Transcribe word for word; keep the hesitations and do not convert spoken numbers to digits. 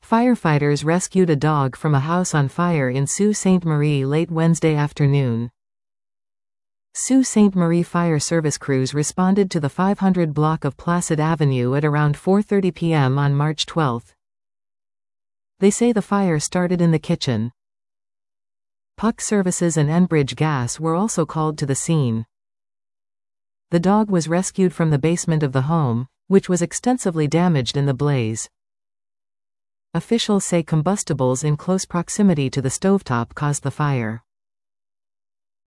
Firefighters rescued a dog from a house on fire in Sault Ste. Marie late Wednesday afternoon. Sault Ste. Marie fire service crews responded to the five hundred block of Placid Avenue at around four thirty p m on March twelfth. They say the fire started in the kitchen. Puck Services and Enbridge Gas were also called to the scene. The dog was rescued from the basement of the home, which was extensively damaged in the blaze. Officials say combustibles in close proximity to the stovetop caused the fire.